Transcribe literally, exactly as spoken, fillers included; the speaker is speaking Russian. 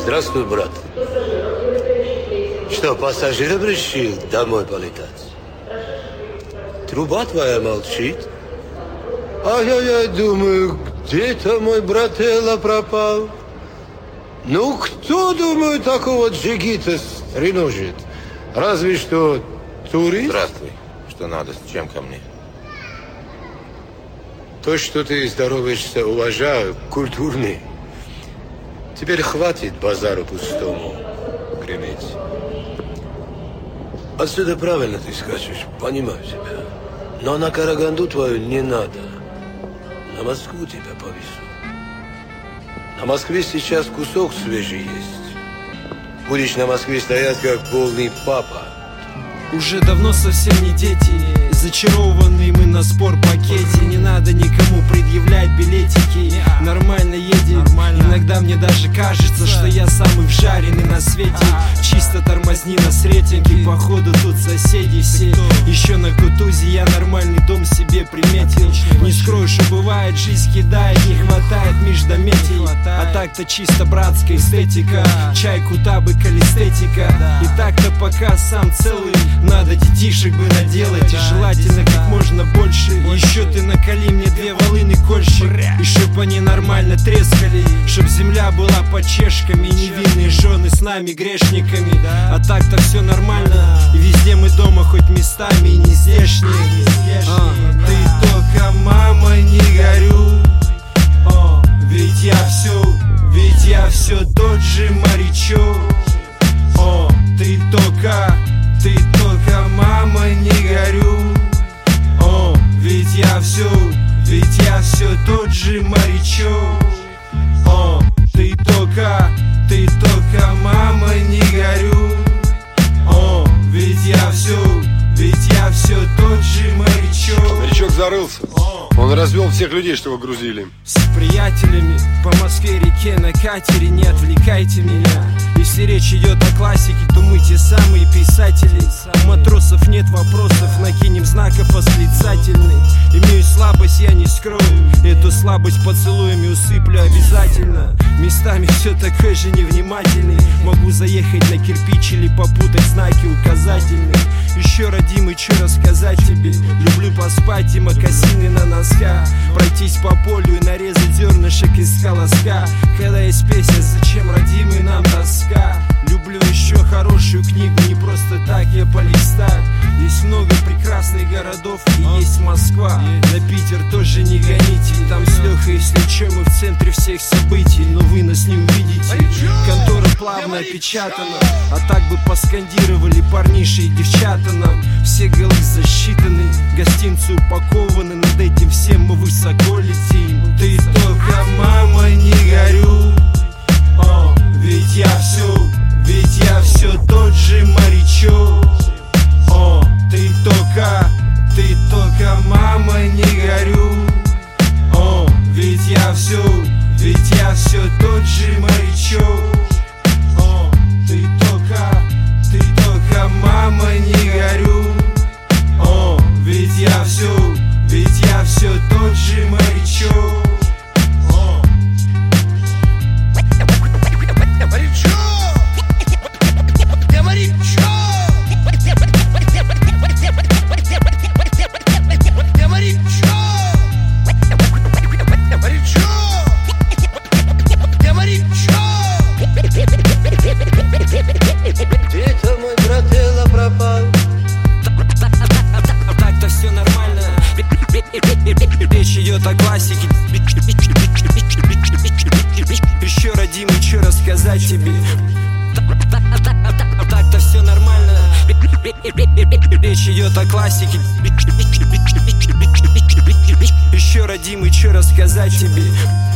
Здравствуй, брат. Что, пассажира решил домой полетать? Труба твоя молчит. А я, я думаю, где-то мой брателло пропал. Ну, кто, думаю, такого джигита стреножит? Разве что турист? Здравствуй. Что надо? С чем ко мне? То, что ты здороваешься, уважаю, культурный. Теперь хватит базару пустому греметь. Отсюда правильно ты скачешь, понимаю тебя. Но на Караганду твою не надо. На Москву тебя повезу. На Москве сейчас кусок свежий есть. Будешь на Москве стоять, как полный папа. Уже давно совсем не дети, зачарованные мы на спорт-пакете. Не надо никому предъявлять билетики, нормально едем. Иногда мне даже кажется, что я самый вжаренный на свете. Чисто тормозни нас рейтинги, походу тут соседи все. Еще на Кутузе я нормальный дом себе приметил. Не скрою, что бывает, жизнь кидает, не хватает междометий. А так-то чисто братская эстетика, чайку, табык, эстетика. И так-то пока сам целый, надо детишек бы наделать, и желательно как можно больше. Еще ты наколи мне две волыны кольщик, и чтоб они нормально трескали, чтоб земля была под чешками, невинные жены с нами грешниками. А так-то все нормально, и везде мы дома, хоть местами и не здешние. а, Ты только, мама, не горю, а, ведь я все, ведь я все тот же морячок. О, ты только, ты только, мама, не горю. О, ведь я все, ведь я все тот же морячок. О, ты только, ты только, мама, не горю. О, ведь я все, ведь я все тот же морячок. Морячок зарылся. Он развел всех людей, что вы грузили. С приятелями по Москве-реке на катере, не отвлекайте меня. Если речь идет о классике, то мы те самые писатели. У матросов нет вопросов, накинем знаков восклицательный. Имею слабость, я не скрою, эту слабость поцелуями усыплю обязательно. Местами все такой же невнимательный. Могу заехать на кирпич или попутать знаки указательные. Еще, родимый, что рассказать тебе? Люблю поспать и мокасины на носках, пройтись по полю и нарезать зернышек из колоска. Когда есть песня, зачем, родимый, нам тоска? Люблю еще хорошую книгу, не просто так я полистать. Есть много прекрасных городов и есть Москва. На Питер тоже не гоните, там с Лехой, если че, мы в центре всех событий. Но вы нас не увидите, контора плавно опечатана. А так бы поскандировали парниши и девчата нам. Все голы засчитаны, гостинцы упакованы, над этим всем мы высоко летим. Ты только, мама, не горю. О, ведь я все, ведь я все тот же морячок. О, ты только, ты только, мама, не горю. О, ведь я все, ведь я все тот же морячок. О, ты только, ты только, мама, не горю. О, ведь я все, ведь я все тот же морячок. О. Где-то мой брателло пропал. Так-то все нормально. Речь идет о классике. Еще, родимый, что рассказать тебе? Так-то все нормально. Речь идет о классике. Еще, родимый, что рассказать тебе?